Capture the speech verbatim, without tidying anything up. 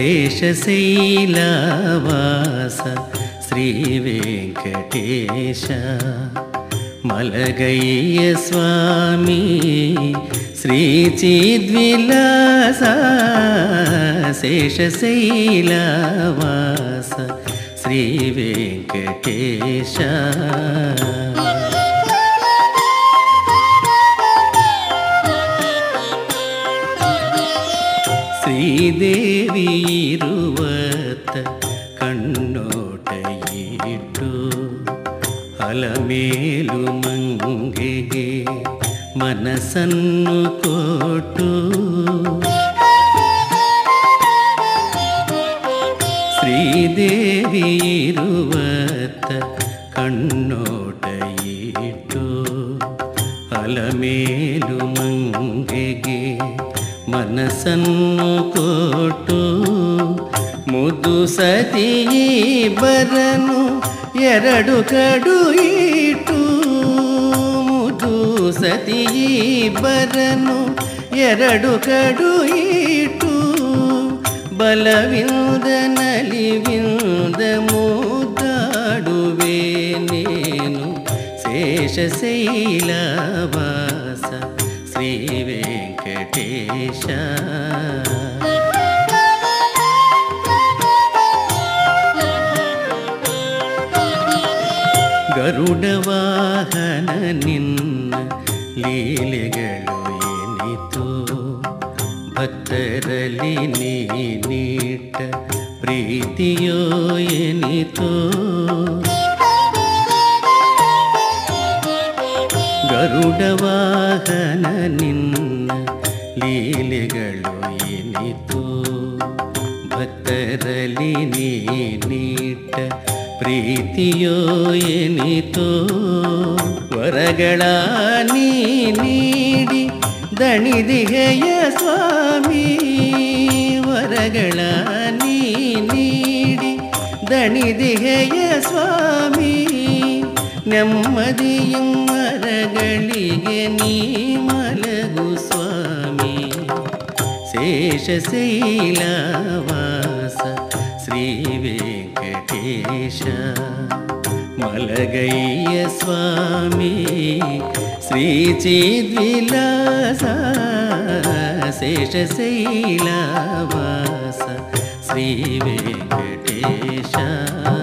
శేషశైలవాస శ్రీ వెంకటేశ మలగయ్య స్వామి శ్రీ చిద్విలాస శేషశైలవాస శ్రీ వెంకటేశ ಶ್ರೀದೇವಿ ಇರುವತ್ತ ಕಣ್ಣೋಟಯಿಟ್ಟು ಅಲಮೇಲು ಮಂಗೆಗೆ ಮನಸ್ಸನ್ನು ಕೊಟ್ಟು ಶ್ರೀದೇವಿ ಇರುವತ್ತ ಕಣ್ಣೋಟಯಿಟ್ಟು ಅಲಮೇಲು ಮಂಗೆಗೆ ಮನಸ್ಸನ್ನು ಕೊಟ್ಟು ಮುದು ಸತಿ ಬರನು ಎರಡು ಕಡು ಇಟ್ಟು ಮುದು ಸತಿ ಬರನು ಎರಡು ಕಡು ಇಟ್ಟು ಬಲವಿಂದ ನಲಿವಿಂದ ಮುದ್ದಾಡುವೆ ನೇನು ಶೇಷಶೈಲವಾಸ ಶ್ರೀ ವೆಂಕಟೇಶ ಗರುಡ ವಾಹನ ನಿನ್ನ ಲೀಲೆಗಳು ಏನಿತು ಭಕ್ತರಲ್ಲಿ ನೀ ನೀಟ ಪ್ರೀತಿಯೋ ಏನಿತು ಗರುಡ ವಾಹನ ನಿನ್ನ ಲೀಲೆಗಳು ಏನಿತು ಭಕ್ತರಲ್ಲಿ ನೀ ನೀಟ ಪ್ರೀತಿಯೋ ಏನಿತೋ ವರಗಳ ನೀ ನೀಡಿ ದಣಿದಿಗೆಯ ಸ್ವಾಮಿ ವರಗಳ ನೀ ನೀಡಿ ದಣಿದಿಗೆಯ ಸ್ವಾಮಿ ನೆಮ್ಮದಿಯು ಮರಗಳಿಗೆ ನೀ ಮಲಗು ಸ್ವಾಮಿ ಶೇಷಶೈಲವಾಸ ಶ್ರೀ ವೆಂಕಟೇಶ ಮಲಗಯ್ಯ ಸ್ವಾಮಿ ಶ್ರೀ ಚಿದ್ವಿಲಾಸ ಶೇಷಶೈಲವಾಸ ಶ್ರೀ ವೆಂಕಟೇಶ